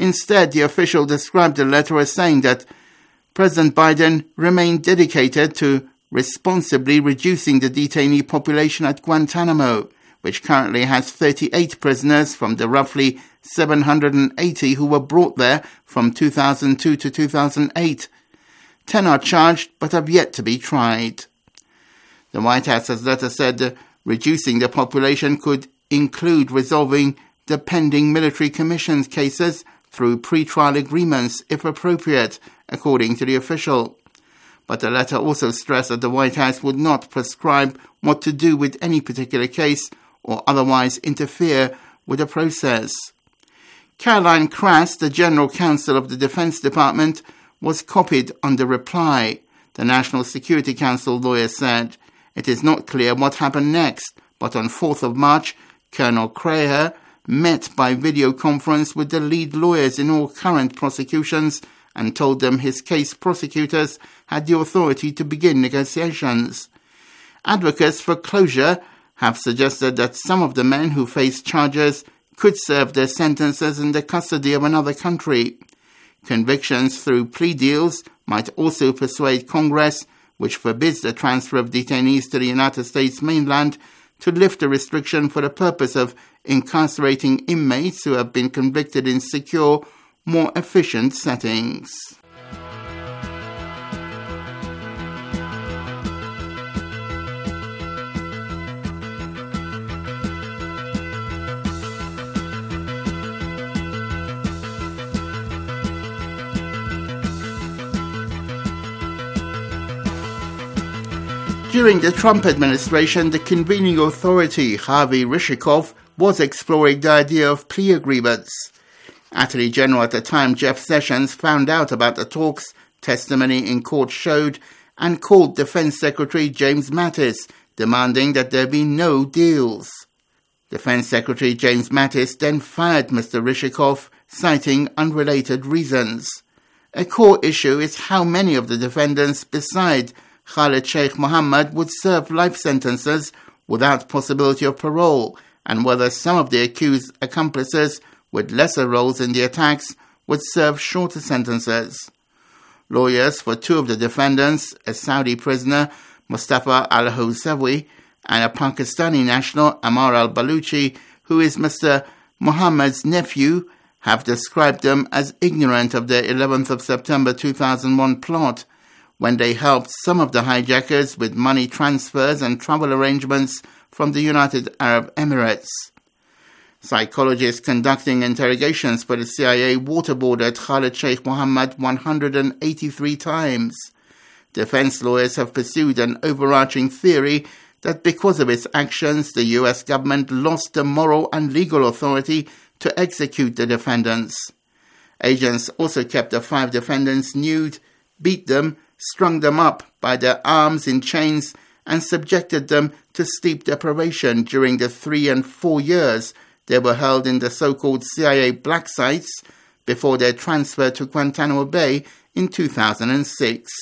Instead, the official described the letter as saying that President Biden remained dedicated to responsibly reducing the detainee population at Guantanamo, which currently has 38 prisoners from the roughly 780 who were brought there from 2002 to 2008. 10 are charged but have yet to be tried. The White House's letter said reducing the population could include resolving the pending military commissions cases through pre-trial agreements, if appropriate, according to the official. But the letter also stressed that the White House would not prescribe what to do with any particular case or otherwise interfere with the process. Caroline Krass, the General Counsel of the Defense Department, was copied on the reply. The National Security Council lawyer said, "It is not clear what happened next, but on 4th of March, Colonel Craher met by video conference with the lead lawyers in all current prosecutions and told them his case prosecutors had the authority to begin negotiations." Advocates for closure have suggested that some of the men who face charges could serve their sentences in the custody of another country. Convictions through plea deals might also persuade Congress, which forbids the transfer of detainees to the United States mainland, to lift a restriction for the purpose of incarcerating inmates who have been convicted in secure, more efficient settings. During the Trump administration, the convening authority, Harvey Rishikoff, was exploring the idea of plea agreements. Attorney General at the time, Jeff Sessions, found out about the talks, testimony in court showed, and called Defense Secretary James Mattis, demanding that there be no deals. Defense Secretary James Mattis then fired Mr. Rishikoff, citing unrelated reasons. A core issue is how many of the defendants beside Khalid Sheikh Mohammed would serve life sentences without possibility of parole, and whether some of the accused accomplices with lesser roles in the attacks would serve shorter sentences. Lawyers for two of the defendants, a Saudi prisoner, Mustafa al-Housawi, and a Pakistani national, Ammar al-Baluchi, who is Mr. Mohammed's nephew, have described them as ignorant of the 11th of September 2001 plot, when they helped some of the hijackers with money transfers and travel arrangements from the United Arab Emirates. Psychologists conducting interrogations for the CIA waterboarded Khalid Sheikh Mohammed 183 times. Defense lawyers have pursued an overarching theory that because of its actions, the US government lost the moral and legal authority to execute the defendants. Agents also kept the 5 defendants nude, beat them, strung them up by their arms in chains, and subjected them to sleep deprivation during the 3 and 4 years they were held in the so-called CIA black sites before their transfer to Guantanamo Bay in 2006.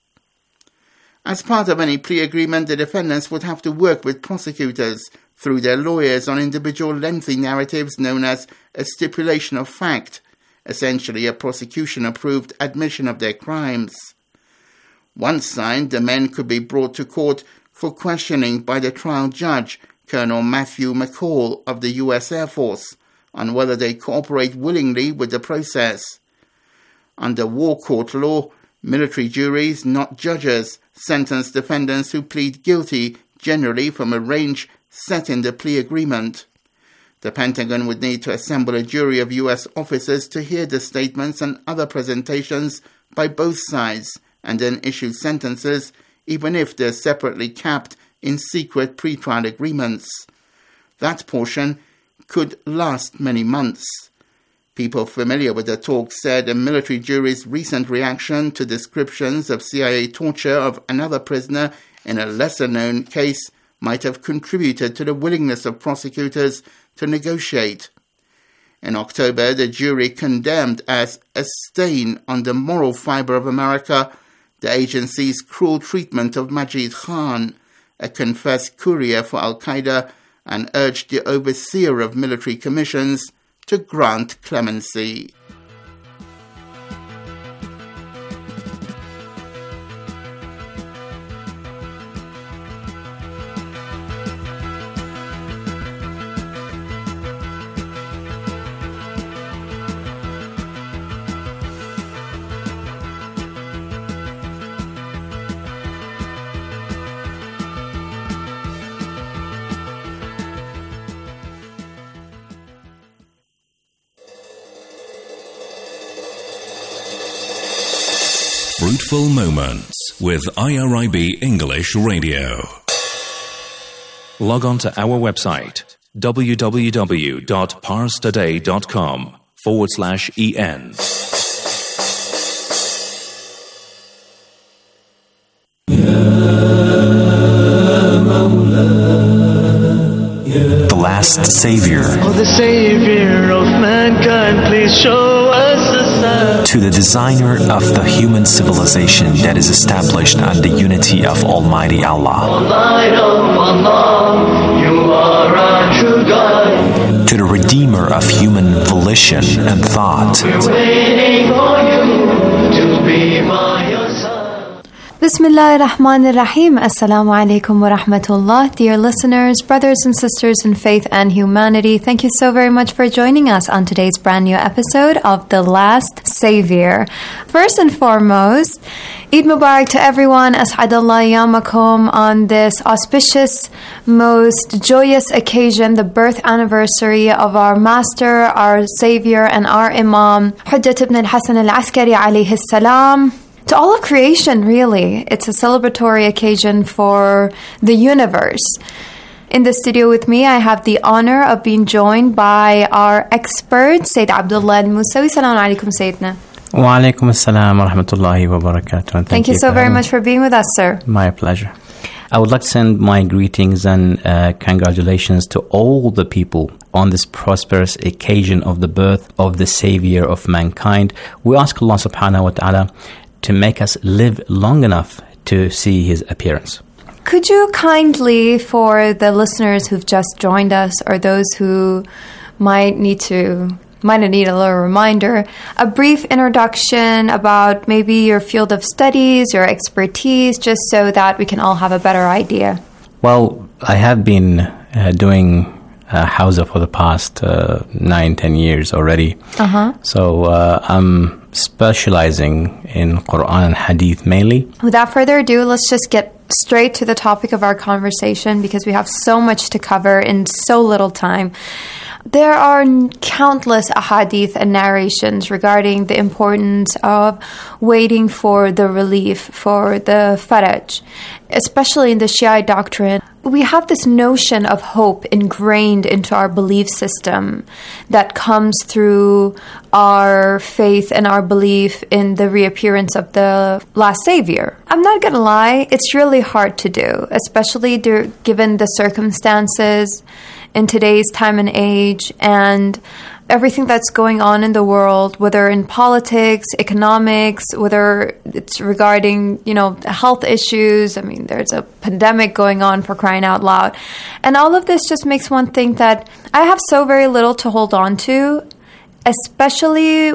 As part of any plea agreement, the defendants would have to work with prosecutors through their lawyers on individual lengthy narratives known as a stipulation of fact, essentially a prosecution-approved admission of their crimes. Once signed, the men could be brought to court for questioning by the trial judge, Colonel Matthew McCall of the U.S. Air Force, on whether they cooperate willingly with the process. Under war court law, military juries, not judges, sentence defendants who plead guilty, generally from a range set in the plea agreement. The Pentagon would need to assemble a jury of U.S. officers to hear the statements and other presentations by both sides, and then issue sentences, even if they're separately capped in secret pre-trial agreements. That portion could last many months. People familiar with the talk said a military jury's recent reaction to descriptions of CIA torture of another prisoner in a lesser-known case might have contributed to the willingness of prosecutors to negotiate. In October, the jury condemned as a stain on the moral fiber of America the agency's cruel treatment of Majid Khan, a confessed courier for Al-Qaeda, and urged the overseer of military commissions to grant clemency. Fruitful Moments with IRIB English Radio. Log on to our website www.parstoday.com/en. The last Savior. Oh, the Savior of mankind, please show us a sign. To the designer of the human civilization that is established on the unity of Almighty Allah. Light of Allah, you are our true guide. To the redeemer of human volition and thought. We're waiting for you to be by your side. Bismillah ar-Rahman ar-Rahim. Assalamu alaikum wa rahmatullah. Dear listeners, brothers and sisters in faith and humanity, thank you so very much for joining us on today's brand new episode of The Last Savior. First and foremost, Eid Mubarak to everyone. As'adallah yamakum on this auspicious, most joyous occasion, the birth anniversary of our Master, our Savior, and our Imam, Hujjat ibn al-Hasan al-Askari alayhi salam. To all of creation, really. It's a celebratory occasion for the universe. In the studio with me, I have the honor of being joined by our expert, Sayyid Abdullah al-Musawi. Assalamu alaikum, Sayyidina. Wa alaikum assalam wa rahmatullahi wa barakatuh. Thank you so very much for being with us, sir. My pleasure. I would like to send my greetings and congratulations to all the people on this prosperous occasion of the birth of the Savior of mankind. We ask Allah subhanahu wa ta'ala to make us live long enough to see His appearance. Could you kindly, for the listeners who've just joined us or those who might need a little reminder, a brief introduction about maybe your field of studies, your expertise, just so that we can all have a better idea? Well, I have been doing Hawza for the past 9-10 years already. So I'm specializing in Quran and Hadith mainly. Without further ado, let's just get straight to the topic of our conversation because we have so much to cover in so little time. There are countless ahadith and narrations regarding the importance of waiting for the relief, for the faraj, especially in the Shia doctrine. We have this notion of hope ingrained into our belief system that comes through our faith and our belief in the reappearance of the last Savior. I'm not going to lie, it's really hard to do, especially given the circumstances in today's time and age and everything that's going on in the world, whether in politics, economics, whether it's regarding, health issues. I mean, there's a pandemic going on, for crying out loud. And all of this just makes one think that I have so very little to hold on to, especially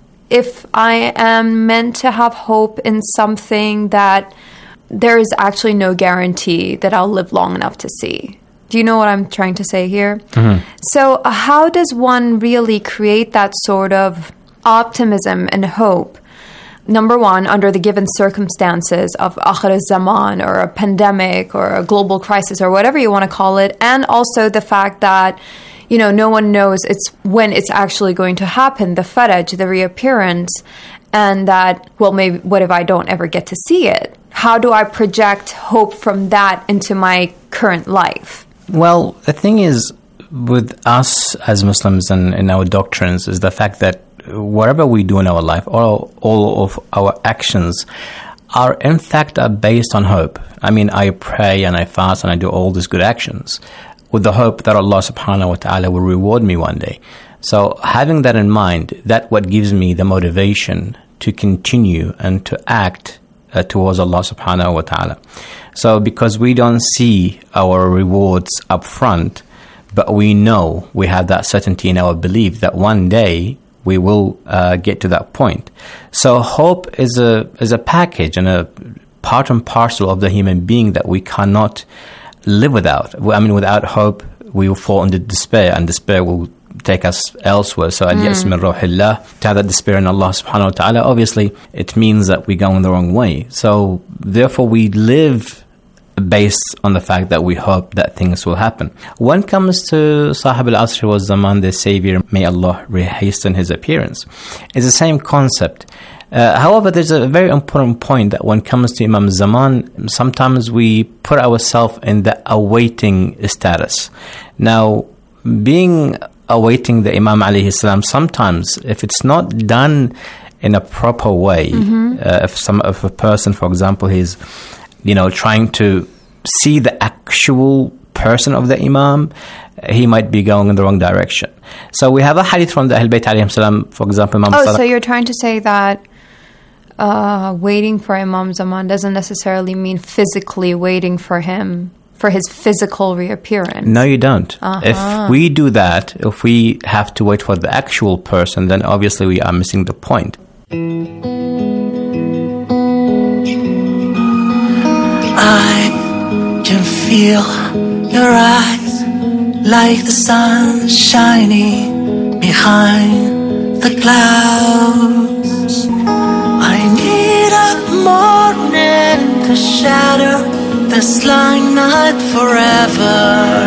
if I am meant to have hope in something that there is actually no guarantee that I'll live long enough to see. Do you know what I'm trying to say here? Mm-hmm. So how does one really create that sort of optimism and hope? Number one, under the given circumstances of Akhir al-Zaman or a pandemic or a global crisis or whatever you want to call it, and also the fact that, no one knows when it's actually going to happen, the faraj, the reappearance, and that, maybe what if I don't ever get to see it? How do I project hope from that into my current life? Well, the thing is, with us as Muslims and in our doctrines, is the fact that whatever we do in our life, all of our actions are in fact based on hope. I mean, I pray and I fast and I do all these good actions with the hope that Allah subhanahu wa ta'ala will reward me one day. So having that in mind, that's what gives me the motivation to continue and to act towards Allah subhanahu wa ta'ala. So because we don't see our rewards up front, but we know, we have that certainty in our belief that one day we will get to that point. So hope is a package and a part and parcel of the human being that we cannot live without. I mean, without hope, we will fall into despair, and despair will take us elsewhere. So al-ya's min rawhillah, to have that despair in Allah subhanahu wa ta'ala, obviously it means that we're going the wrong way. So therefore we live based on the fact that we hope that things will happen. When it comes to Sahib al-Asr wa Zaman, the Savior, may Allah hasten his appearance, it's the same concept. However, there's a very important point that when it comes to Imam Zaman, sometimes we put ourselves in the awaiting status. Now, being awaiting the Imam alayhi salam, sometimes if it's not done in a proper way, if a person, for example, he's trying to see the actual person of the Imam, he might be going in the wrong direction. So we have a hadith from the Ahl Bayt alayhim salam, for example, Imam Sadiq. So you're trying to say that waiting for Imam Zaman doesn't necessarily mean physically waiting for him, for his physical reappearance. No, you don't. If we do that, if we have to wait for the actual person, then obviously we are missing the point. I can feel your eyes like the sun shining behind the clouds. I need a morning to shatter this long night forever.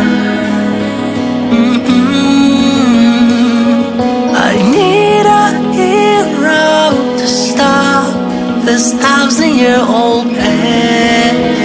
I need a hero to stop this 1,000-year-old pain.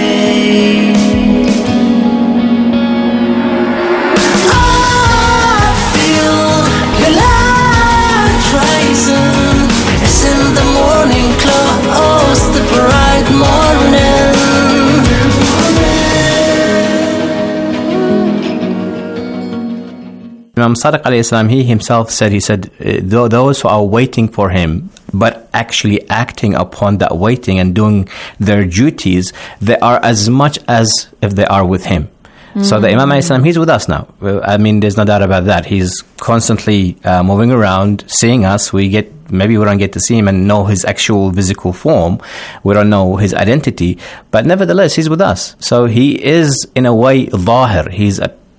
Imam Sadiq alayhi salam, he himself said, those who are waiting for him, but actually acting upon that waiting and doing their duties, they are as much as if they are with him. So the Imam alayhi salam, he's with us now. I mean, there's no doubt about that. He's constantly moving around, seeing us. Maybe we don't get to see him and know his actual physical form. We don't know his identity. But nevertheless, he's with us. So he is, in a way, dhahir. He's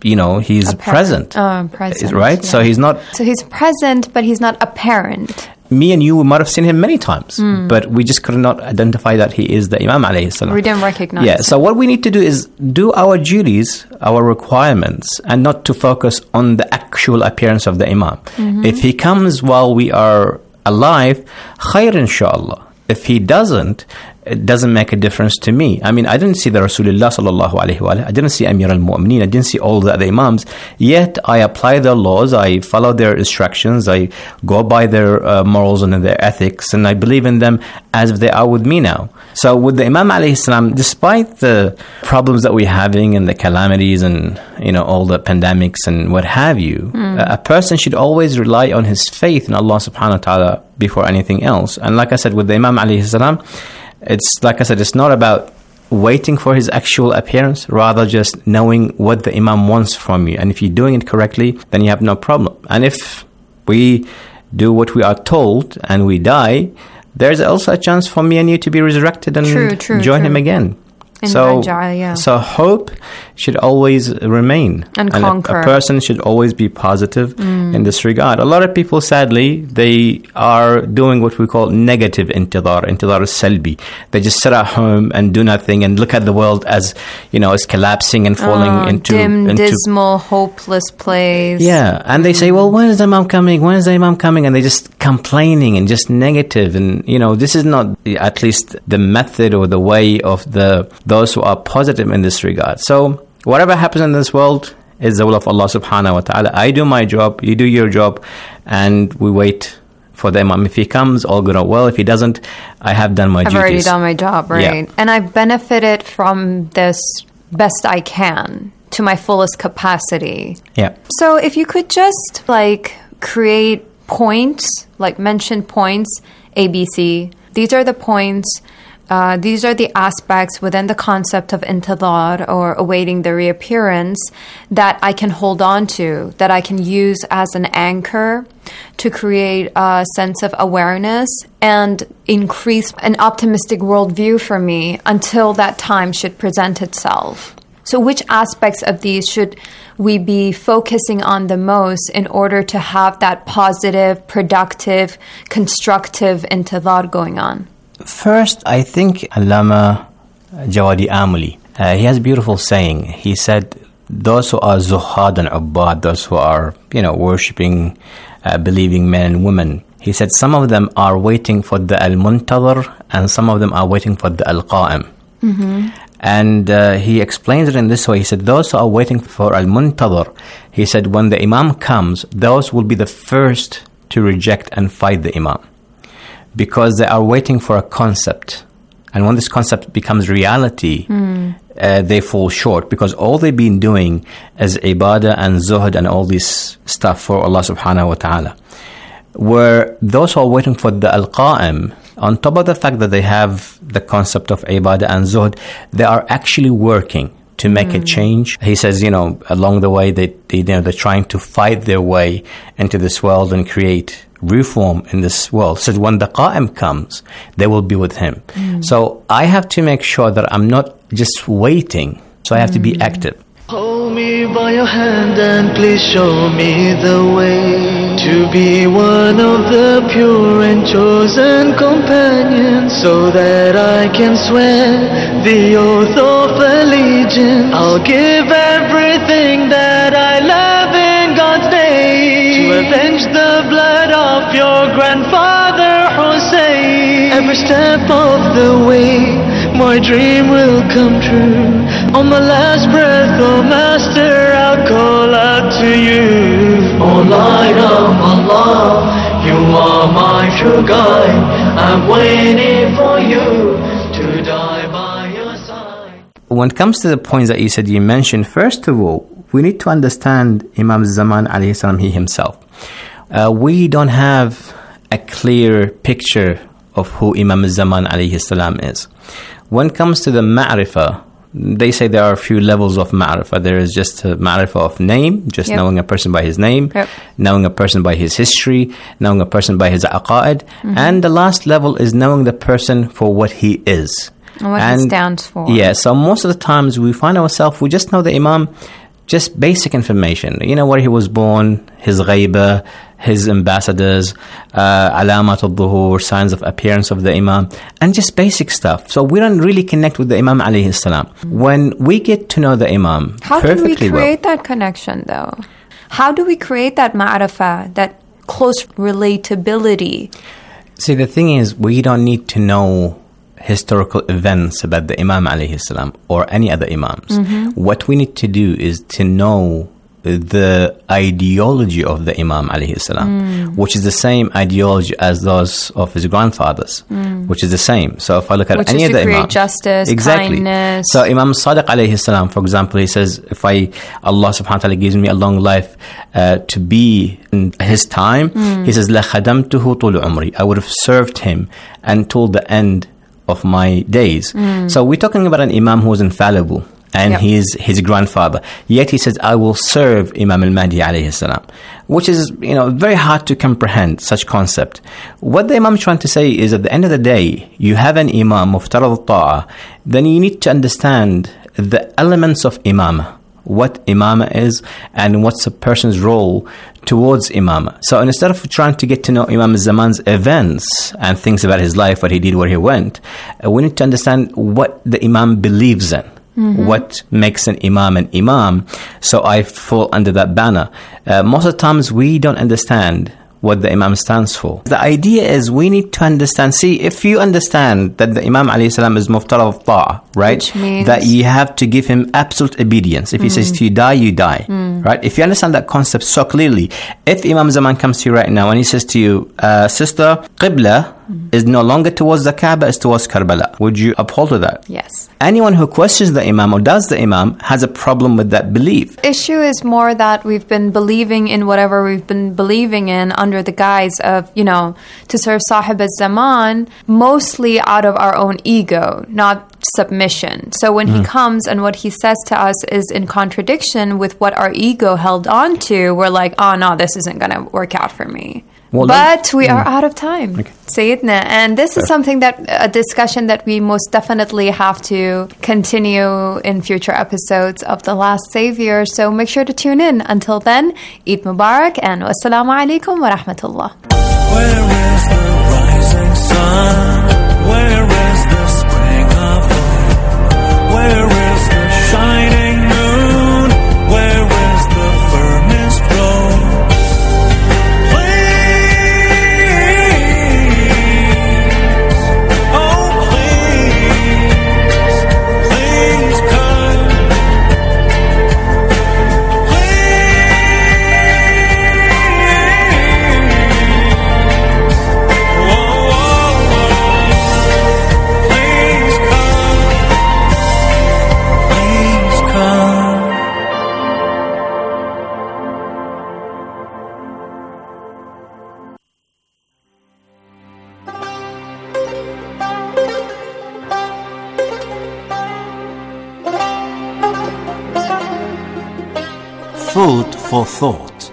present. Present. Right? Yeah. So he's not... So he's present, but he's not apparent. Me and you might have seen him many times, but we just could not identify that he is the Imam alayhi salam. We didn't recognize him. So what we need to do is do our duties, our requirements, and not to focus on the actual appearance of the Imam. If he comes while we are alive, khair inshallah. If he doesn't, it doesn't make a difference to me. I mean, I didn't see the Rasulullah sallallahu alayhi wa I didn't see Amir al-Mu'mineen. I didn't see all the other Imams. Yet, I apply their laws. I follow their instructions. I go by their morals and their ethics. And I believe in them as if they are with me now. So with the Imam alayhi salam, despite the problems that we're having and the calamities and, all the pandemics and what have you, a person should always rely on his faith in Allah subhanahu wa ta'ala before anything else. And like I said, with the Imam alayhi salam, it's not about waiting for his actual appearance, rather just knowing what the Imam wants from you. And if you're doing it correctly, then you have no problem. And if we do what we are told and we die, there's also a chance for me and you to be resurrected and join him again. So hope should always remain. And conquer. A person should always be positive in this regard. A lot of people, sadly, they are doing what we call negative intidar salbi. They just sit at home and do nothing and look at the world as, it's collapsing and falling into dismal, hopeless place. Yeah, and they say, well, when is the Imam coming? When is the Imam coming? And they're just complaining and just negative. And, this is not at least the method or the way of those who are positive in this regard. So whatever happens in this world is the will of Allah subhanahu wa ta'ala. I do my job, you do your job, and we wait for the Imam. If he comes, all good or well. If he doesn't, I have done my duties. I've already done my job, right? Yeah. And I've benefited from this best I can to my fullest capacity. Yeah. So if you could just create points, mention points, ABC. These are the points. These are the aspects within the concept of intidar, or awaiting the reappearance, that I can hold on to, that I can use as an anchor to create a sense of awareness and increase an optimistic worldview for me until that time should present itself. So which aspects of these should we be focusing on the most in order to have that positive, productive, constructive intidar going on? First, I think Allama Jawadi Amuli, he has a beautiful saying. He said, those who are zuhad and ubbad, those who are, worshipping, believing men and women, He said some of them are waiting for the al-muntadhir and some of them are waiting for the al-qa'im. And he explains it in this way. He said, those who are waiting for al-muntadhir, he said, when the imam comes, those will be the first to reject and fight the imam. Because they are waiting for a concept. And when this concept becomes reality, they fall short. Because all they've been doing is ibadah and zuhd and all this stuff for Allah subhanahu wa ta'ala. Where those who are waiting for the al-qa'im, on top of the fact that they have the concept of ibadah and zuhd, they are actually working to make a change. He says, along the way, they're trying to fight their way into this world and create reform in this world. So when the qa'im comes, they will be with him. So I have to make sure that I'm not just waiting. So I have to be active. Hold me by your hand and please show me the way to be one of the pure and chosen companions, so that I can swear the oath of allegiance. I'll give everything that I love in God's name to avenge the blood of your grandfather Hussein. Every step of the way, my dream will come true. On my last breath, oh Master, I'll call out to you. Oh Light of Allah, you are my true guide. I'm waiting for you to die by your side. When it comes to the points that you mentioned, first of all, we need to understand Imam Zaman alayhi salam, he himself. We don't have a clear picture of who Imam Zaman alayhi salam is. When it comes to the ma'rifah, they say there are a few levels of ma'rifah. There is just a ma'rifah of name, just knowing a person by his name, knowing a person by his history, knowing a person by his aqa'id, and the last level is knowing the person for what he is. What he stands for. Yeah, so most of the times we find ourselves, we just know the imam, just basic information. Where he was born, his ghaiba, his ambassadors, alamat al-dhuhur, signs of appearance of the imam, and just basic stuff. So we don't really connect with the imam alayhi salam. When we get to know the imam how do we create that connection though? How do we create that ma'rifah, that close relatability? See, the thing is, we don't need to know historical events about the imam alayhi salam or any other imams. What we need to do is to know the ideology of the imam alayhi salam, which is the same ideology as those of his grandfathers, which is the same. So if I look at any of the imams, create justice, kindness. So Imam Sadiq alayhi salam, for example, he says, if Allah subhanahu wa ta'ala gives me a long life to be in his time, he says, la khadamtuhu tul umri, I would have served him until the end of my days. So we're talking about an imam who is infallible, and he is his grandfather. Yet he says, I will serve Imam al-Mahdi alayhi salam, which is, very hard to comprehend such concept. What the imam is trying to say is, at the end of the day, you have an imam, muftarad al-ta'a, then you need to understand the elements of imamah, what imamah is, and what's a person's role towards imamah. So instead of trying to get to know Imam Zaman's events and things about his life, what he did, where he went, we need to understand what the imam believes in. What makes an imam. So I fall under that banner. Most of the times we don't understand what the imam stands for. The idea is we need to understand. See, if you understand that the imam alayhi salam is muftarad of ta'a, right? Which means that you have to give him absolute obedience. If he says to you, die, you die. Right? If you understand that concept so clearly, if Imam Zaman comes to you right now and he says to you, sister, Qibla is no longer towards the Kaaba, it's towards Karbala. Would you uphold to that? Yes. Anyone who questions the imam or does the imam has a problem with that belief. Issue is more that we've been believing in whatever we've been believing in under the guise of, to serve Sahib al-Zaman, mostly out of our own ego, not submission. So when he comes and what he says to us is in contradiction with what our ego held on to, we're like, oh no, this isn't going to work out for me. Well, but we are out of time, Sayyidina. And this is something a discussion that we most definitely have to continue in future episodes of The Last Savior. So make sure to tune in. Until then, Eid Mubarak and wassalamu alaikum wa rahmatullah. Where is the rising sun? Where is the spring of hope? Where is the shining moon? Where is the firmest rose? Please Food for thought.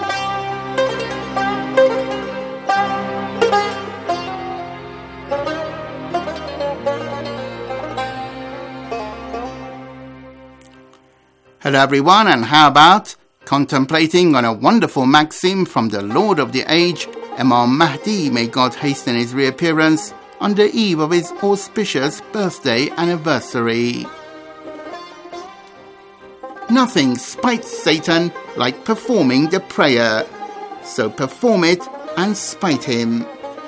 Hello everyone, and how about contemplating on a wonderful maxim from the Lord of the Age, Imam Mahdi, may God hasten his reappearance, on the eve of his auspicious birthday anniversary. Nothing spites Satan like performing the prayer, so perform it and spite him.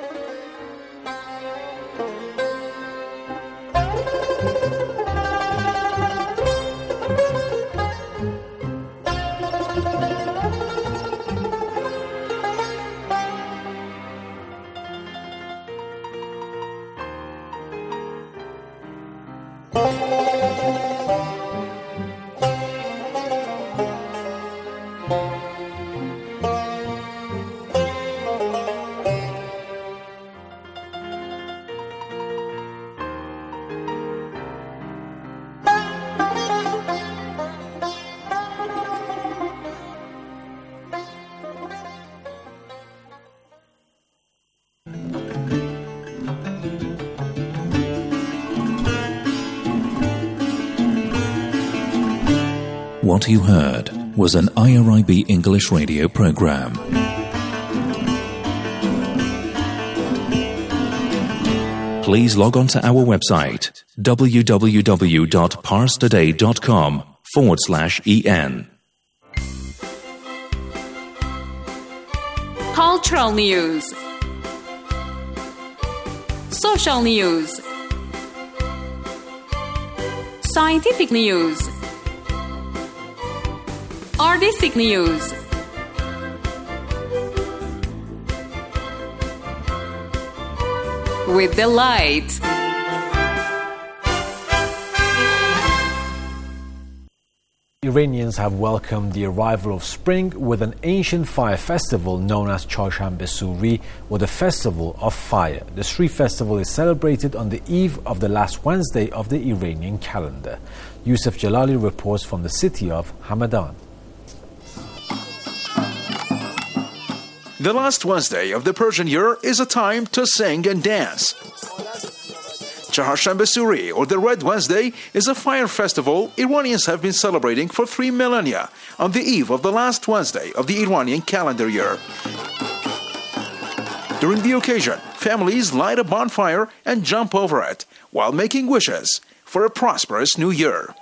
What you heard was an IRIB English radio program. Please log on to our website www.parstoday.com/en. Cultural news, social news, scientific news, artistic news, with delight. Iranians have welcomed the arrival of spring with an ancient fire festival known as Chharshanbe Suri, or the Festival of Fire. The street festival is celebrated on the eve of the last Wednesday of the Iranian calendar. Yusuf Jalali reports from the city of Hamadan. The last Wednesday of the Persian year is a time to sing and dance. Chharshanbe Suri, or the Red Wednesday, is a fire festival Iranians have been celebrating for 3 millennia on the eve of the last Wednesday of the Iranian calendar year. During the occasion, families light a bonfire and jump over it while making wishes for a prosperous new year.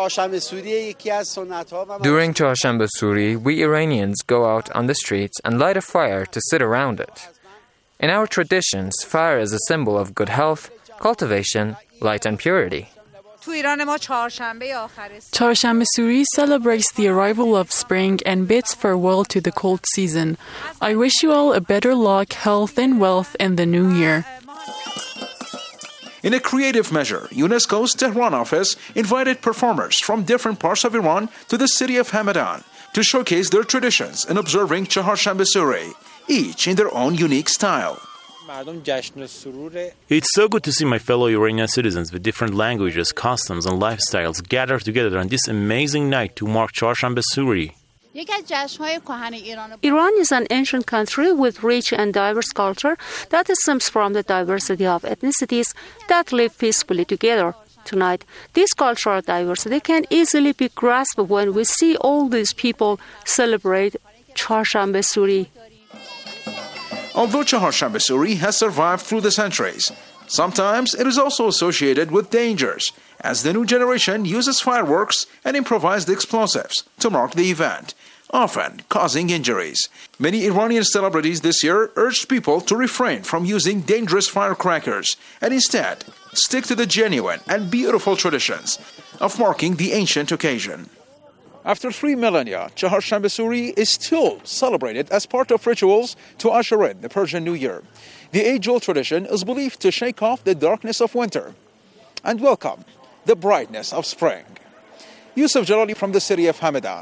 During Chharshanbe Suri, we Iranians go out on the streets and light a fire to sit around it. In our traditions, fire is a symbol of good health, cultivation, light and purity. Chharshanbe Suri celebrates the arrival of spring and bids farewell to the cold season. I wish you all a better luck, health and wealth in the new year. In a creative measure, UNESCO's Tehran office invited performers from different parts of Iran to the city of Hamadan to showcase their traditions in observing Chharshanbe Suri, each in their own unique style. It's so good to see my fellow Iranian citizens with different languages, customs and lifestyles gather together on this amazing night to mark Chharshanbe Suri. Iran is an ancient country with rich and diverse culture that stems from the diversity of ethnicities that live peacefully together. Tonight, this cultural diversity can easily be grasped when we see all these people celebrate Chharshanbe Suri. Although Chharshanbe Suri has survived through the centuries, sometimes it is also associated with dangers, as the new generation uses fireworks and improvised explosives to mark the event, often causing injuries. Many Iranian celebrities this year urged people to refrain from using dangerous firecrackers and instead stick to the genuine and beautiful traditions of marking the ancient occasion. After 3 millennia, Chharshanbe Suri is still celebrated as part of rituals to usher in the Persian New Year. The age-old tradition is believed to shake off the darkness of winter and welcome the brightness of spring. Yusuf Jalali from the city of Hamadan.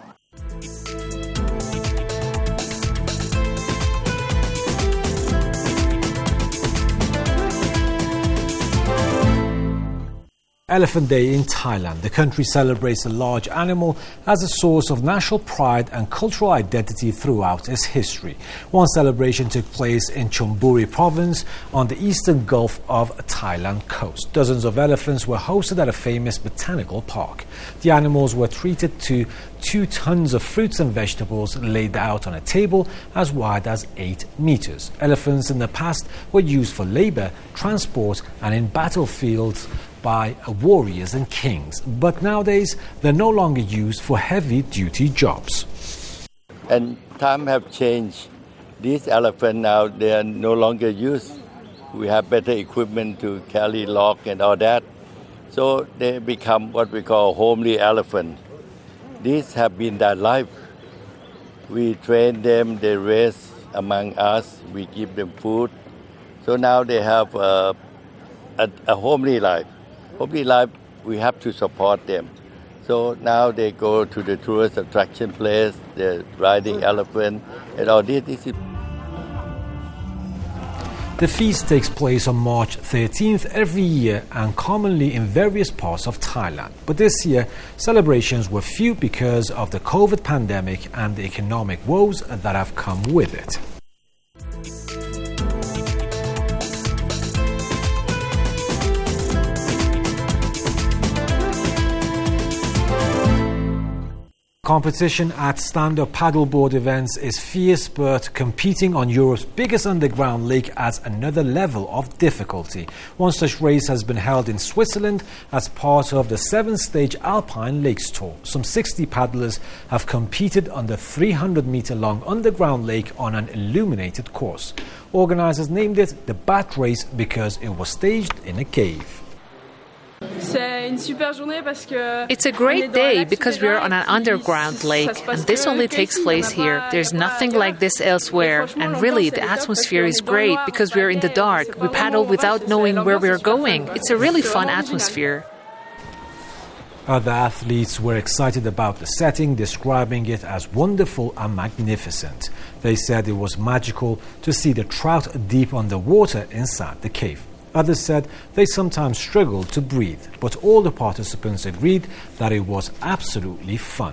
Elephant Day in Thailand. The country celebrates a large animal as a source of national pride and cultural identity throughout its history. One celebration took place in Chonburi province on the eastern Gulf of Thailand coast. Dozens of elephants were hosted at a famous botanical park. The animals were treated to 2 tons of fruits and vegetables laid out on a table as wide as 8 meters. Elephants in the past were used for labor, transport, and in battlefields by warriors and kings, but nowadays they're no longer used for heavy-duty jobs. And time have changed. These elephants now, they are no longer used. We have better equipment to carry log and all that. So they become what we call homely elephant. These have been their life. We train them, they race among us, we give them food. So now they have a homely life. Homely life, we have to support them. So now they go to the tourist attraction place, they're riding elephant, and all this. The feast takes place on March 13th every year and commonly in various parts of Thailand. But this year, celebrations were few because of the COVID pandemic and the economic woes that have come with it. Competition at stand-up paddleboard events is fierce, but competing on Europe's biggest underground lake adds another level of difficulty. One such race has been held in Switzerland as part of the 7-stage Alpine Lakes Tour. Some 60 paddlers have competed on the 300-meter-long underground lake on an illuminated course. Organizers named it the Bat Race because it was staged in a cave. It's a great day because we're on an underground lake, and this only takes place here. There's nothing like this elsewhere, and really the atmosphere is great because we're in the dark. We paddle without knowing where we're going. It's a really fun atmosphere. Other athletes were excited about the setting, describing it as wonderful and magnificent. They said it was magical to see the trout deep underwater inside the cave. Others said they sometimes struggled to breathe, but all the participants agreed that it was absolutely fun.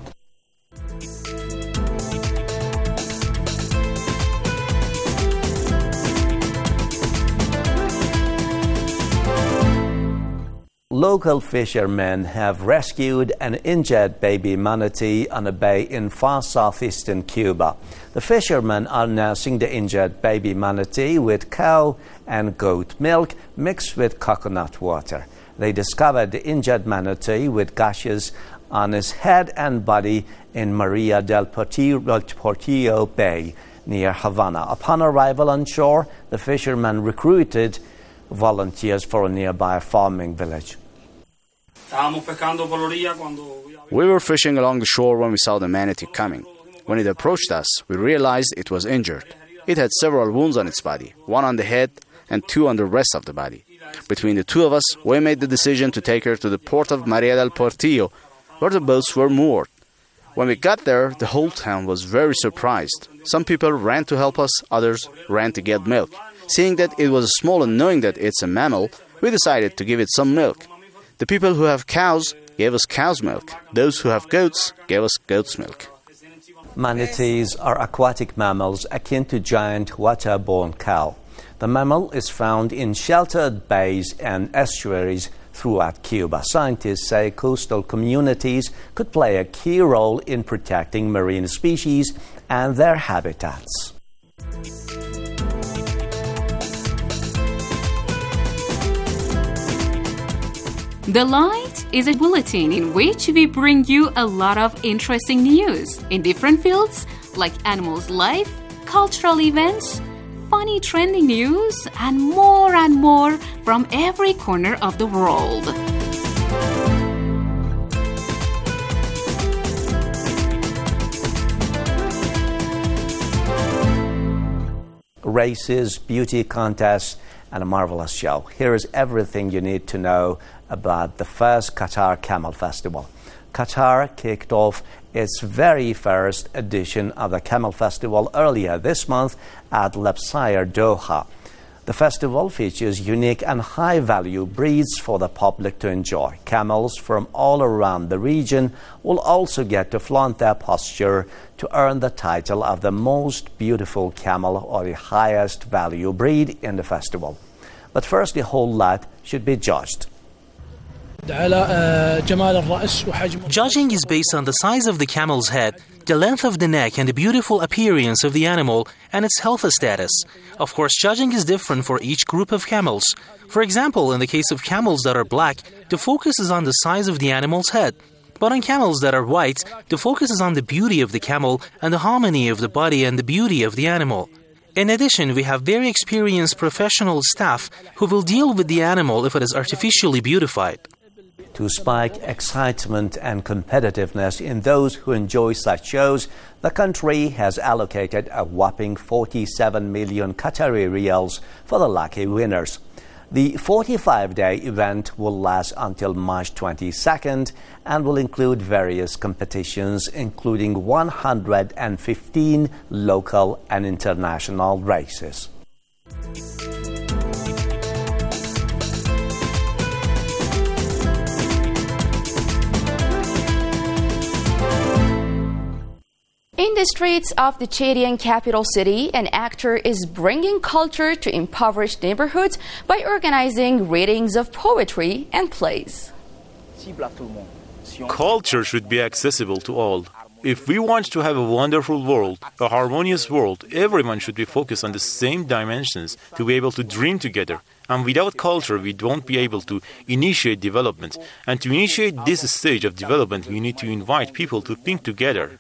Local fishermen have rescued an injured baby manatee on a bay in far southeastern Cuba. The fishermen are nursing the injured baby manatee with cow and goat milk mixed with coconut water. They discovered the injured manatee with gashes on his head and body in Maria del Portillo Bay near Havana. Upon arrival on shore, the fishermen recruited volunteers for a nearby farming village. We were fishing along the shore when we saw the manatee coming. When it approached us, we realized it was injured. It had several wounds on its body, 1 on the head and 2 on the rest of the body. Between the 2 of us, we made the decision to take her to the port of Maria del Portillo, where the boats were moored. When we got there, the whole town was very surprised. Some people ran to help us, others ran to get milk. Seeing that it was small and knowing that it's a mammal, we decided to give it some milk. The people who have cows gave us cow's milk. Those who have goats gave us goat's milk. Manatees are aquatic mammals akin to giant waterborne cow. The mammal is found in sheltered bays and estuaries throughout Cuba. Scientists say coastal communities could play a key role in protecting marine species and their habitats. The Light is a bulletin in which we bring you a lot of interesting news in different fields like animals' life, cultural events, funny trending news, and more from every corner of the world. Races, beauty contests, and a marvelous show. Here is everything you need to know about the first Qatar Camel Festival. Qatar kicked off its very first edition of the Camel Festival earlier this month at Lusail, Doha. The festival features unique and high-value breeds for the public to enjoy. Camels from all around the region will also get to flaunt their posture to earn the title of the most beautiful camel or the highest value breed in the festival. But first, the whole lot should be judged. Judging is based on the size of the camel's head, the length of the neck, and the beautiful appearance of the animal and its health status. Of course, judging is different for each group of camels. For example, in the case of camels that are black, the focus is on the size of the animal's head. But on camels that are white, the focus is on the beauty of the camel and the harmony of the body and the beauty of the animal. In addition, we have very experienced professional staff who will deal with the animal if it is artificially beautified. To spike excitement and competitiveness in those who enjoy such shows, the country has allocated a whopping 47 million Qatari riyals for the lucky winners. The 45-day event will last until March 22nd and will include various competitions, including 115 local and international races. In the streets of the Chadian capital city, an actor is bringing culture to impoverished neighborhoods by organizing readings of poetry and plays. Culture should be accessible to all. If we want to have a wonderful world, a harmonious world, everyone should be focused on the same dimensions to be able to dream together. And without culture, we won't be able to initiate development. And to initiate this stage of development, we need to invite people to think together.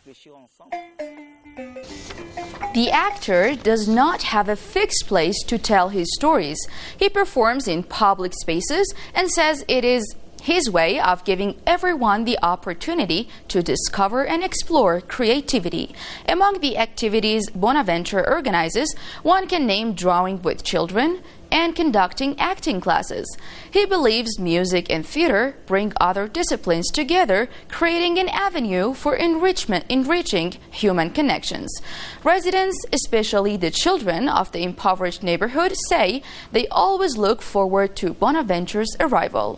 The actor does not have a fixed place to tell his stories. He performs in public spaces and says it is his way of giving everyone the opportunity to discover and explore creativity. Among the activities Bonaventure organizes, one can name drawing with children and conducting acting classes. He believes music and theater bring other disciplines together, creating an avenue for enriching human connections. Residents, especially the children of the impoverished neighborhood, say they always look forward to Bonaventure's arrival.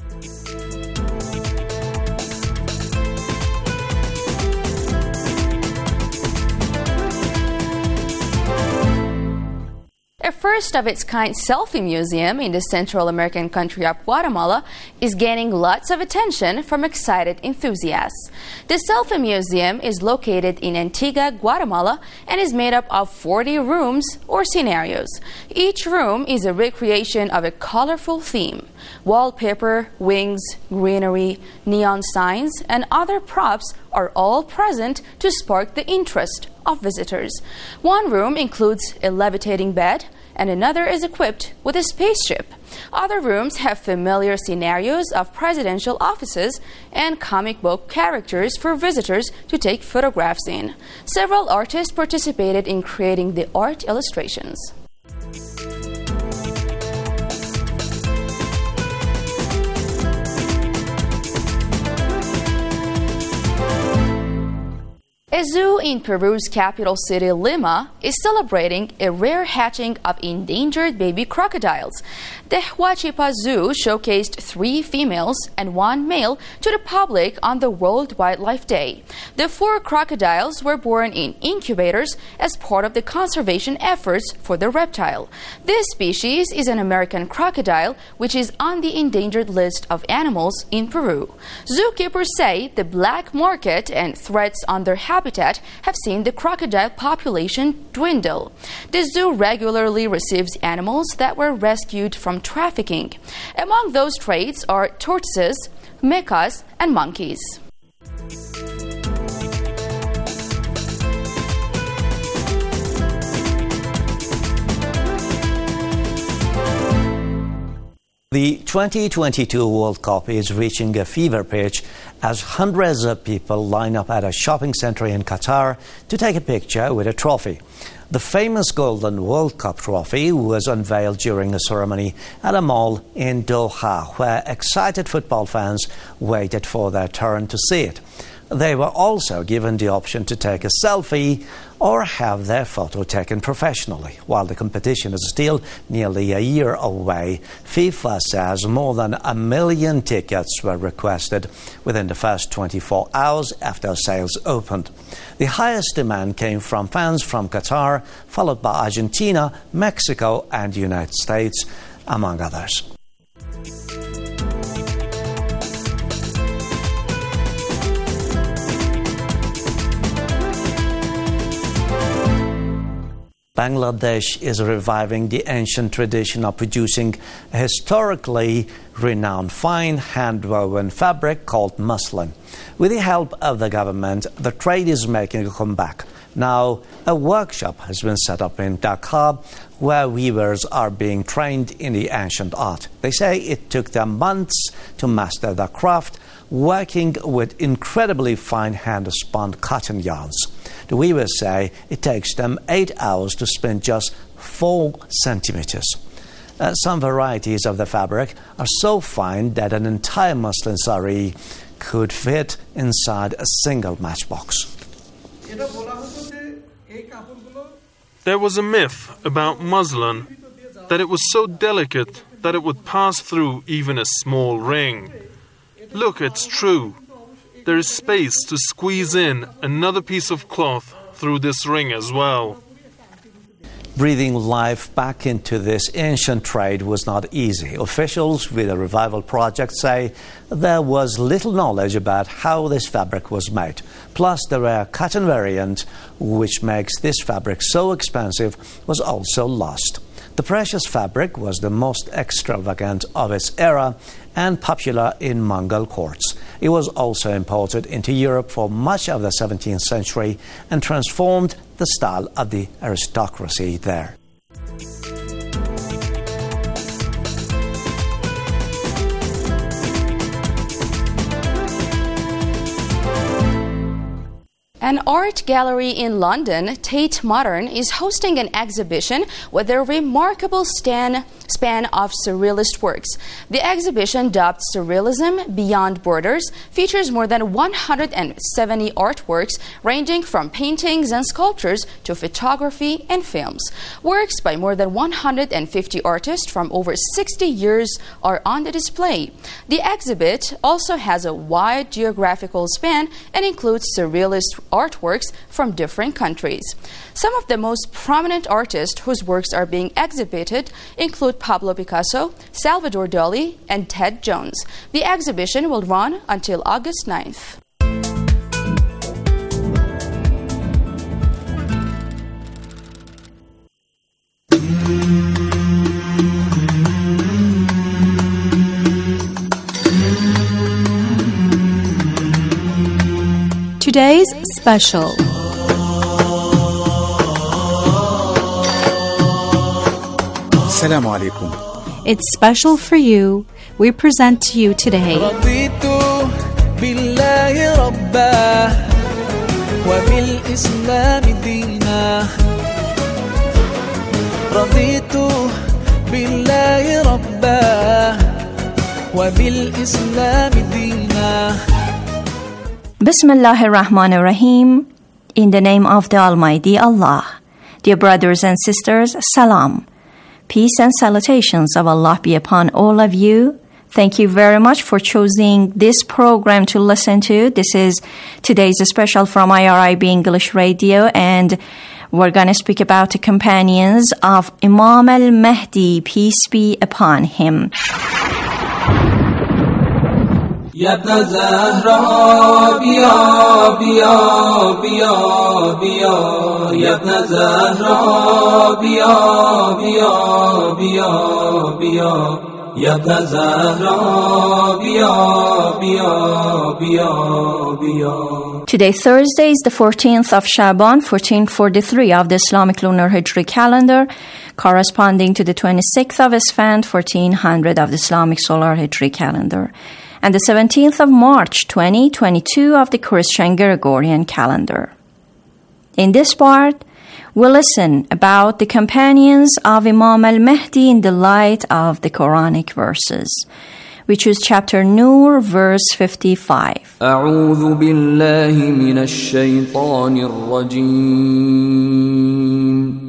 A first-of-its-kind selfie museum in the Central American country of Guatemala is gaining lots of attention from excited enthusiasts. The selfie museum is located in Antigua, Guatemala, and is made up of 40 rooms or scenarios. Each room is a recreation of a colorful theme. Wallpaper, wings, greenery, neon signs, and other props are all present to spark the interest of visitors. One room includes a levitating bed, and another is equipped with a spaceship. Other rooms have familiar scenarios of presidential offices and comic book characters for visitors to take photographs in. Several artists participated in creating the art illustrations. A zoo in Peru's capital city, Lima, is celebrating a rare hatching of endangered baby crocodiles. The Huachipa Zoo showcased 3 females and 1 male to the public on the World Wildlife Day. The 4 crocodiles were born in incubators as part of the conservation efforts for the reptile. This species is an American crocodile, which is on the endangered list of animals in Peru. Zookeepers say the black market and threats on their habitat have seen the crocodile population dwindle. The zoo regularly receives animals that were rescued from trafficking. Among those traits are tortoises, mecas, and monkeys. The 2022 World Cup is reaching a fever pitch as hundreds of people line up at a shopping center in Qatar to take a picture with a trophy. The famous Golden World Cup trophy was unveiled during a ceremony at a mall in Doha, where excited football fans waited for their turn to see it. They were also given the option to take a selfie or have their photo taken professionally. While the competition is still nearly a year away, FIFA says more than 1 million tickets were requested within the first 24 hours after sales opened. The highest demand came from fans from Qatar, followed by Argentina, Mexico and the United States, among others. Bangladesh is reviving the ancient tradition of producing a historically renowned fine hand-woven fabric called muslin. With the help of the government, the trade is making a comeback. Now, a workshop has been set up in Dhaka where weavers are being trained in the ancient art. They say it took them months to master the craft, working with incredibly fine hand-spun cotton yarns. The weavers say it takes them 8 hours to spin just 4 centimeters. Some varieties of the fabric are so fine that an entire muslin sari could fit inside a single matchbox. There was a myth about muslin that it was so delicate that it would pass through even a small ring. Look, it's true. There is space to squeeze in another piece of cloth through this ring as well. Breathing life back into this ancient trade was not easy. Officials with the Revival Project say there was little knowledge about how this fabric was made. Plus, the rare cotton variant, which makes this fabric so expensive, was also lost. The precious fabric was the most extravagant of its era and popular in Mongol courts. It was also imported into Europe for much of the 17th century and transformed the style of the aristocracy there. An art gallery in London, Tate Modern, is hosting an exhibition with a remarkable span of surrealist works. The exhibition, dubbed Surrealism Beyond Borders, features more than 170 artworks ranging from paintings and sculptures to photography and films. Works by more than 150 artists from over 60 years are on the display. The exhibit also has a wide geographical span and includes surrealist artworks from different countries. Some of the most prominent artists whose works are being exhibited include Pablo Picasso, Salvador Dali, and Ted Jones. The exhibition will run until August 9th. Today's special. Assalamu alaikum. It's special for you. We present to you today. Bismillahir Rahmanir Rahim. In the name of the Almighty Allah. Dear brothers and sisters, Salam. Peace and salutations of Allah be upon all of you. Thank you very much for choosing this program to listen to. This is today's special from IRIB English Radio, and we're going to speak about the companions of Imam al-Mahdi, peace be upon him. Ya ibn Zahra, biya, biya, biya, biya. Ya ibn Zahra, biya, biya, biya, biya. Ya ibn Zahra, biya, biya, biya, biya. Today, Thursday, is the 14th of Shaban, 1443 of the Islamic Lunar Hijri calendar, corresponding to the 26th of Isfand, 1400 of the Islamic Solar Hijri calendar, and the 17th of March, 2022 of the Christian Gregorian calendar. In this part, we'll listen about the companions of Imam al-Mahdi in the light of the Quranic verses. We choose chapter Nur, verse 55. أعوذ بالله من الشيطان الرجيم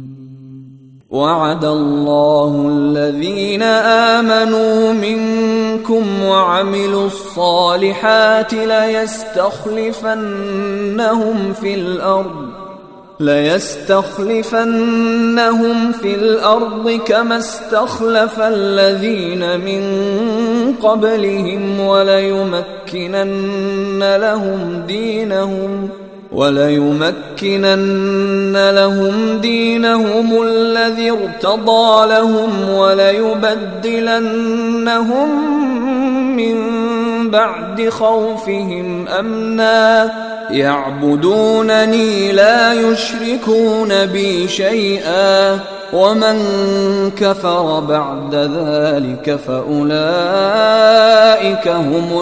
وعد الله الذين آمنوا منكم وعملوا الصالحات ليستخلفنهم في الأرض كما استخلف الذين من قبلهم وليمكنن لهم دينهم الذي ارتضى لهم وليبدلنهم من بعد خوفهم أمنا يعبدونني لا يشركون بي شيئا ومن كفر بعد ذلك فأولئك هم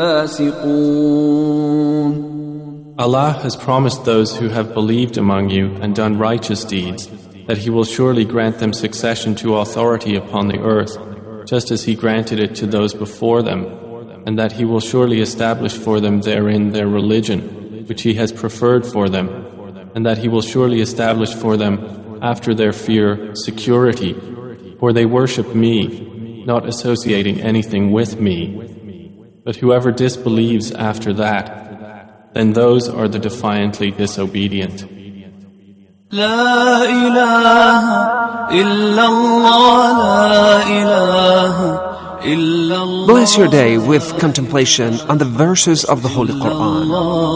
الفاسقون. Allah has promised those who have believed among you and done righteous deeds that He will surely grant them succession to authority upon the earth, just as He granted it to those before them, and that He will surely establish for them therein their religion, which He has preferred for them, and that He will surely establish for them after their fear security, for they worship Me, not associating anything with Me. But whoever disbelieves after that, then those are the defiantly disobedient. La ilaha illallah, la ilaha illallah. Bless your day with contemplation on the verses of the Holy Quran.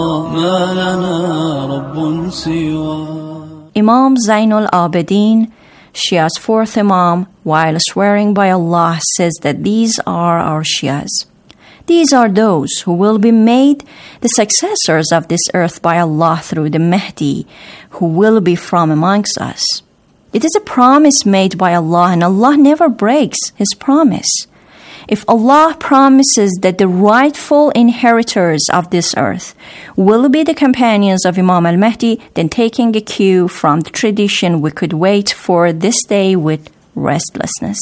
Imam Zainul Abidin, Shia's fourth Imam, while swearing by Allah, says that these are our Shias. These are those who will be made the successors of this earth by Allah through the Mahdi, who will be from amongst us. It is a promise made by Allah, and Allah never breaks His promise. If Allah promises that the rightful inheritors of this earth will be the companions of Imam al-Mahdi, then taking a cue from the tradition, we could wait for this day with restlessness.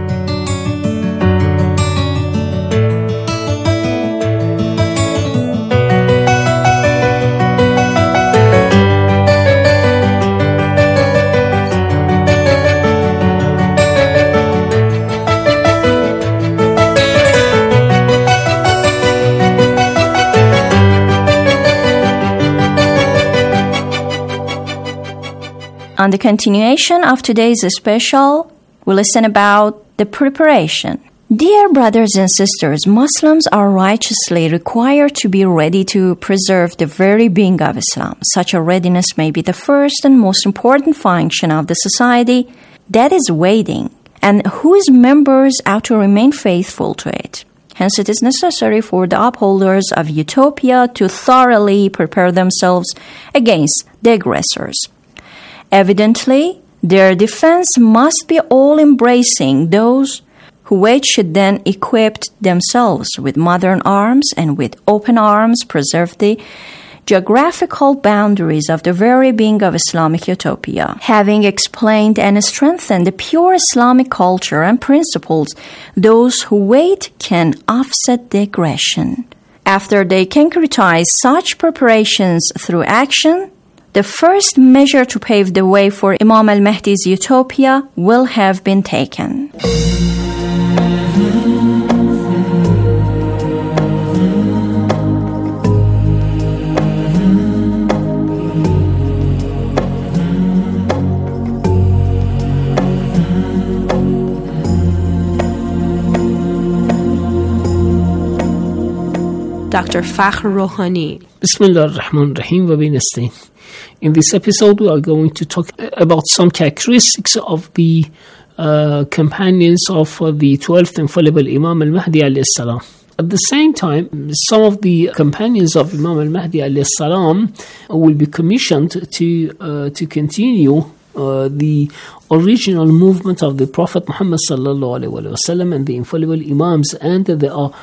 On the continuation of today's special, we listen about the preparation. Dear brothers and sisters, Muslims are righteously required to be ready to preserve the very being of Islam. Such a readiness may be the first and most important function of the society that is waiting, and whose members ought to remain faithful to it. Hence, it is necessary for the upholders of utopia to thoroughly prepare themselves against the aggressors. Evidently, their defense must be all-embracing. Those who wait should then equip themselves with modern arms and with open arms preserve the geographical boundaries of the very being of Islamic utopia. Having explained and strengthened the pure Islamic culture and principles, those who wait can offset the aggression. After they concretize such preparations through action, the first measure to pave the way for Imam al-Mahdi's utopia will have been taken. Dr. Fakhr Rouhani. Bismillah ar-Rahman ar-Rahim wa bin nasta'in. In this episode, we are going to talk about some characteristics of the companions of the 12th infallible Imam al-Mahdi alayhi salam. At the same time, some of the companions of Imam al-Mahdi alayhi salam will be commissioned to continue the original movement of the Prophet Muhammad sallallahu alaihi wasallam and the infallible Imams, and they are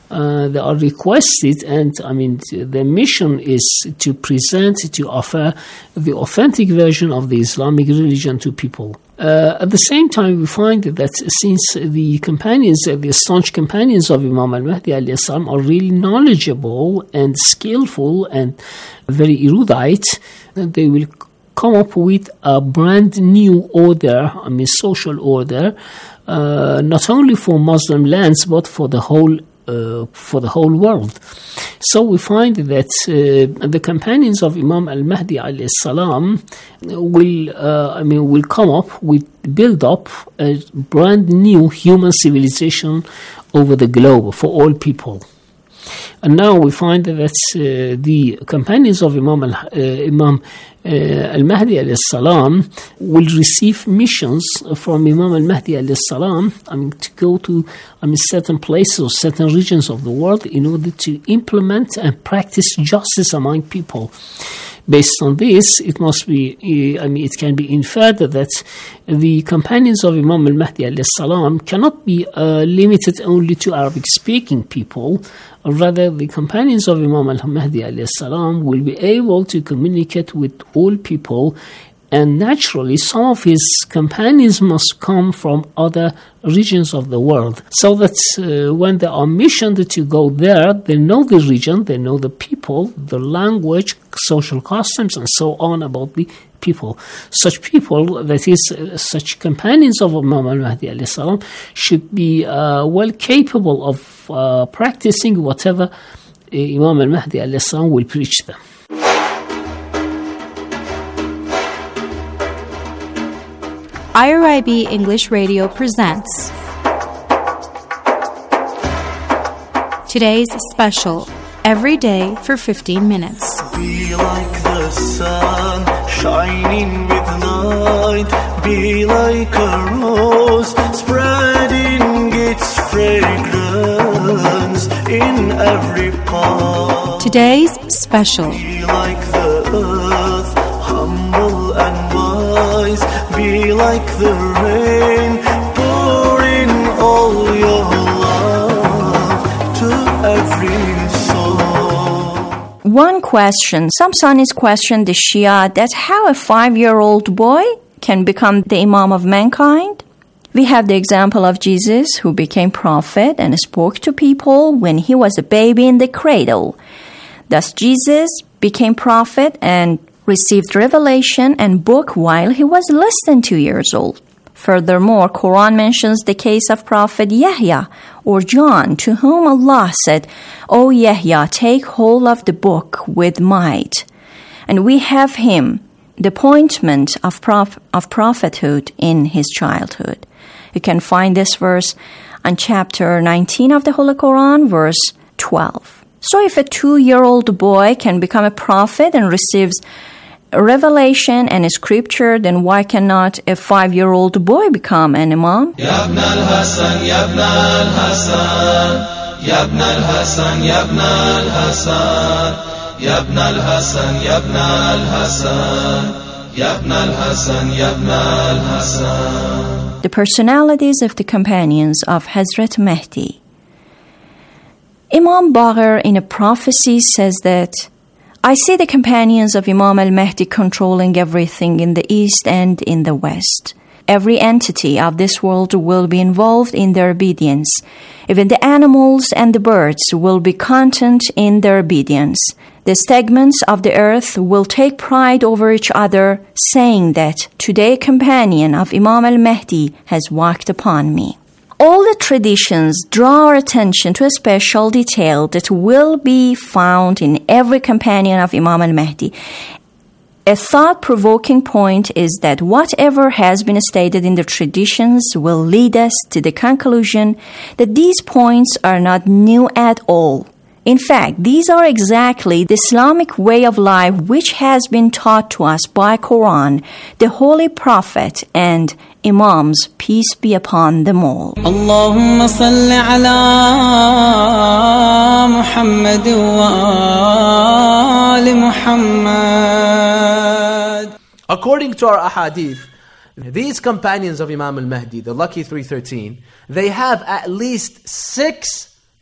they are requested, and the mission is to offer the authentic version of the Islamic religion to people. At the same time, we find that since the staunch companions of Imam al-Mahdi alayhi salam are really knowledgeable and skillful and very erudite, they will come up with a brand new order, social order, not only for Muslim lands but for the whole world. So we find that the companions of Imam al-Mahdi alayhi salam will come up build up a brand new human civilization over the globe for all people. And now we find that the companions of Imam al-Mahdi alayhi salam will receive missions from Imam al-Mahdi alayhi salam, to go to certain places or certain regions of the world in order to implement and practice justice among people. Based on this, it can be inferred that the companions of Imam al-Mahdi alayhi salam cannot be limited only to Arabic-speaking people. Rather, the companions of Imam al-Mahdi alayhi salam will be able to communicate with all people, and naturally some of his companions must come from other regions of the world, so that when they are missioned to go there, they know the region, they know the people, the language, social customs, and so on about the people. Such people, that is, such companions of Imam al-Mahdi alayhi salam, should be well capable of practicing whatever Imam al-Mahdi alayhi salam will preach them. IRIB English Radio presents today's special, Every Day for 15 Minutes. Be like the sun, shining with light. Be like a rose, spreading its fragrance in every part. Today's special. Be like the earth, humble and wise. Be like the rain, pouring all your love to every soul. One question. Some Sunnis question the Shia that how a 5-year-old boy can become the Imam of mankind. We have the example of Jesus, who became prophet and spoke to people when he was a baby in the cradle. Thus Jesus became prophet and received revelation and book while he was less than 2 years old. Furthermore, Quran mentions the case of Prophet Yahya or John, to whom Allah said, "O Yahya, take hold of the book with might." And we have him, the appointment of prophethood in his childhood. You can find this verse on chapter 19 of the Holy Quran, verse 12. So if a 2-year-old boy can become a prophet and receives revelation and scripture, then why cannot a 5-year-old boy become an imam? Ya ibn al-Hasan, ya ibn al-Hasan, ya ibn al-Hasan, ya ibn al-Hasan, ya ibn al-Hasan, ya ibn al-Hasan, ya ibn al-Hasan, ya ibn al-Hasan. The personalities of the companions of Hazrat Mahdi. Imam Baqir in a prophecy says that, I see the companions of Imam al-Mahdi controlling everything in the east and in the west. Every entity of this world will be involved in their obedience. Even the animals and the birds will be content in their obedience. The segments of the earth will take pride over each other, saying that today a companion of Imam al-Mahdi has walked upon me. All the traditions draw our attention to a special detail that will be found in every companion of Imam al-Mahdi. A thought-provoking point is that whatever has been stated in the traditions will lead us to the conclusion that these points are not new at all. In fact, these are exactly the Islamic way of life which has been taught to us by Quran, the Holy Prophet, and Imams, peace be upon them all. Allahumma salli ala Muhammad wa ali Muhammad. According to our ahadith, these companions of Imam al-Mahdi, the lucky 313, they have at least 6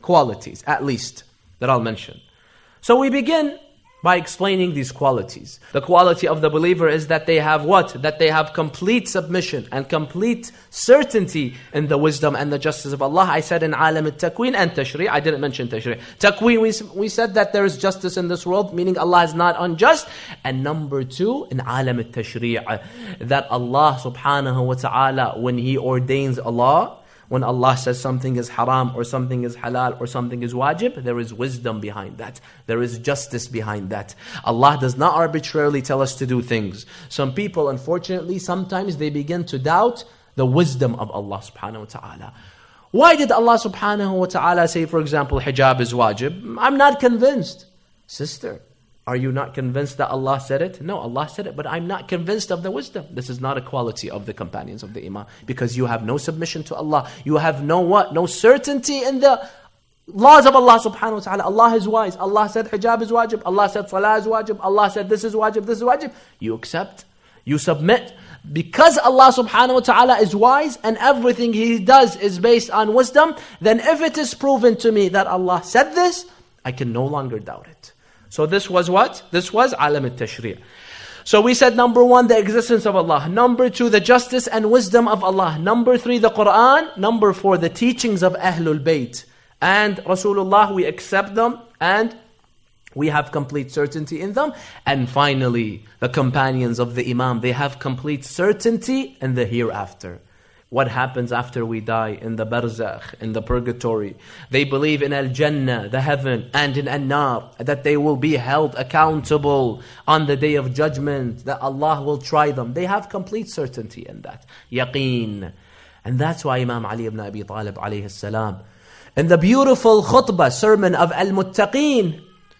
qualities, at least, that I'll mention. So we begin by explaining these qualities. The quality of the believer is that they have what? That they have complete submission and complete certainty in the wisdom and the justice of Allah. I said in alam al-takween and tashri'. I didn't mention tashri'. Takween, we said that there is justice in this world, meaning Allah is not unjust. And number two, in alam al-tashri', that Allah subhanahu wa ta'ala, when He ordains a law, when Allah says something is haram or something is halal or something is wajib, there is wisdom behind that. There is justice behind that. Allah does not arbitrarily tell us to do things. Some people, unfortunately, sometimes they begin to doubt the wisdom of Allah subhanahu wa ta'ala. Why did Allah subhanahu wa ta'ala say, for example, hijab is wajib? I'm not convinced. Sister, are you not convinced that Allah said it? No, Allah said it, but I'm not convinced of the wisdom. This is not a quality of the companions of the Imam, because you have no submission to Allah. You have no what? No certainty in the laws of Allah subhanahu wa ta'ala. Allah is wise. Allah said hijab is wajib. Allah said salah is wajib. Allah said this is wajib, this is wajib. You accept. You submit. Because Allah subhanahu wa ta'ala is wise and everything He does is based on wisdom, then if it is proven to me that Allah said this, I can no longer doubt it. So this was what? This was alam al-tashri'. So we said number one, the existence of Allah. Number two, the justice and wisdom of Allah. Number three, the Quran. Number four, the teachings of Ahlul Bayt. And Rasulullah, we accept them and we have complete certainty in them. And finally, the companions of the Imam, they have complete certainty in the hereafter. What happens after we die in the barzakh, in the purgatory. They believe in al-Jannah, the heaven, and in an-nar, that they will be held accountable on the day of judgment, that Allah will try them. They have complete certainty in that. Yaqeen. And that's why Imam Ali ibn Abi Talib alayhi salam, in the beautiful khutbah, sermon of Al-Muttaqeen,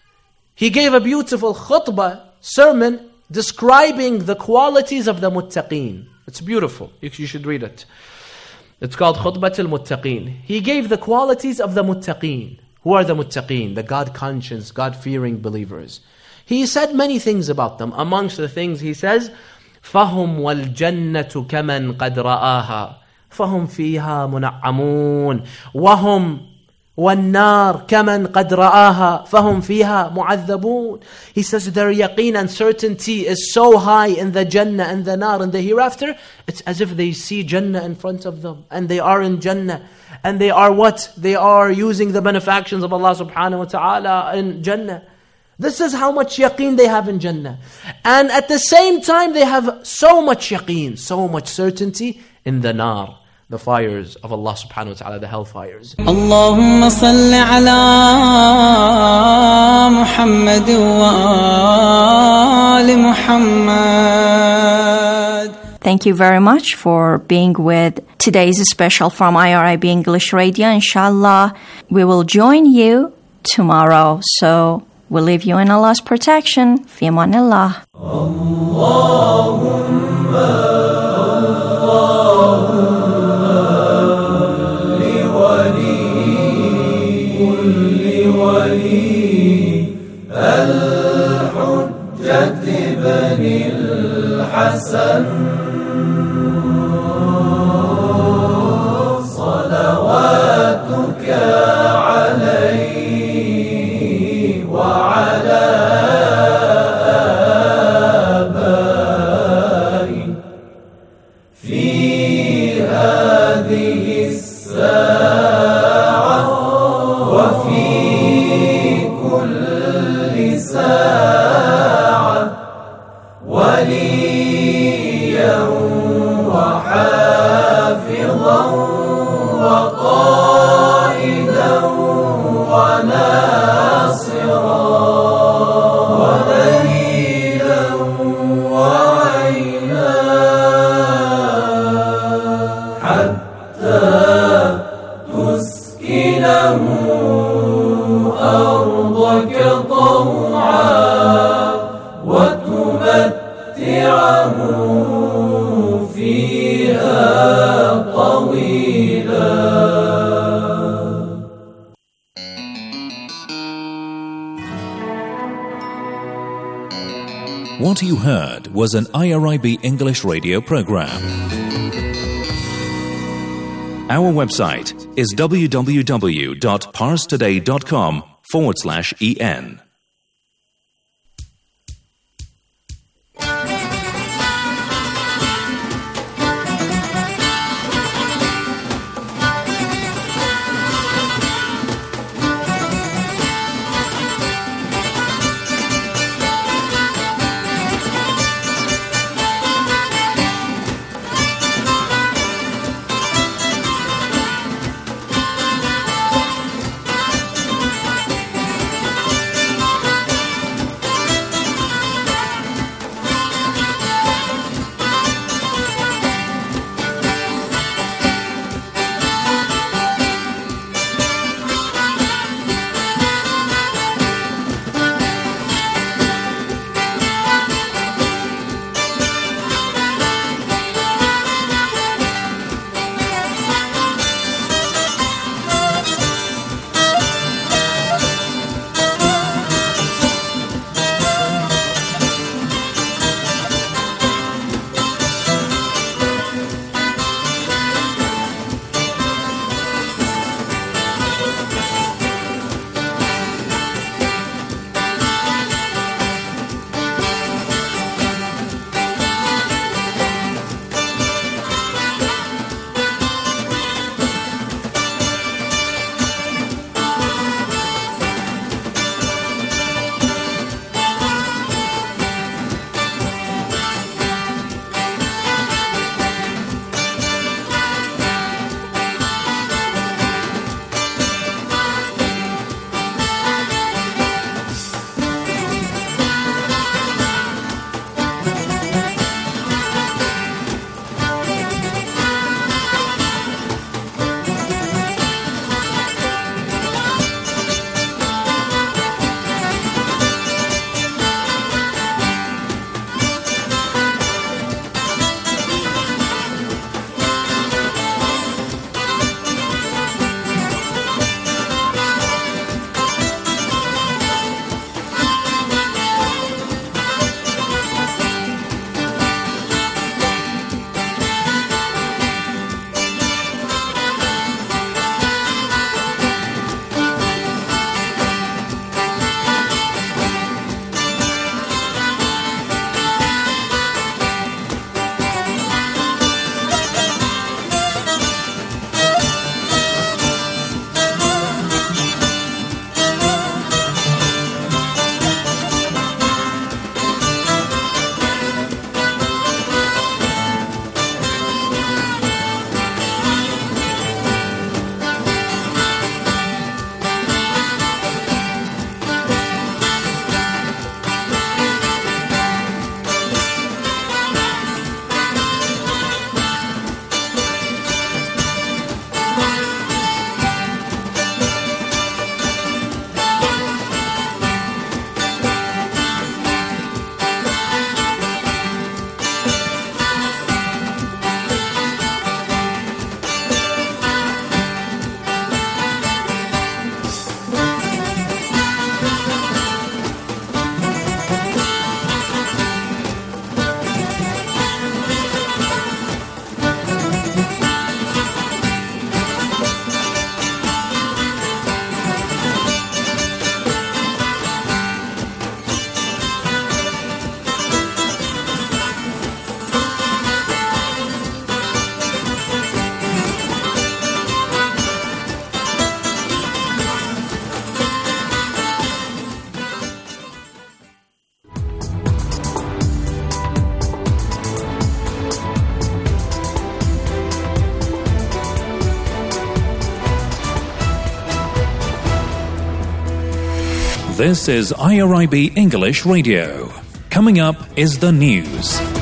he gave a beautiful khutbah, sermon, describing the qualities of the Muttaqeen. It's beautiful. You should read it. It's called Khutbat al-Muttaqeen. He gave the qualities of the Muttaqeen. Who are the Muttaqeen? The God-conscious, God-fearing believers. He said many things about them. Amongst the things he says, فَهُمْ وَالْجَنَّةُ كَمَنْ قَدْ رَآهَا فَهُمْ فِيهَا مُنَعَّمُونَ وَهُمْ وَالنَّارِ كَمَنْ قَدْ رَآهَا فَهُمْ فِيهَا مُعَذَّبُونَ. He says their yaqeen and certainty is so high in the Jannah and the Nar and the hereafter, it's as if they see Jannah in front of them and they are in Jannah. And they are what? They are using the benefactions of Allah subhanahu wa ta'ala in Jannah. This is how much yaqeen they have in Jannah. And at the same time they have so much yaqeen, so much certainty in the Nar, the fires of Allah subhanahu wa ta'ala, the hellfires. Allahumma salli ala Muhammad wa ali Muhammad. Thank you very much for being with today's special from IRIB English Radio. Inshallah, we will join you tomorrow. So we'll leave you in Allah's protection. Fi amanillah. الحجة بن الحسن صلواتك عليه وعلى آبائه في هذه الساعة وفي كل ساعة وليا وحافظا وقائدا وناصرا ودليلا وعينا حتى تسكنه أرضك طوعا وتمتعه فيها طويلا. What you heard was an IRIB English radio program. Our website is www.parstoday.com/en. This is IRIB English Radio. Coming up is the news.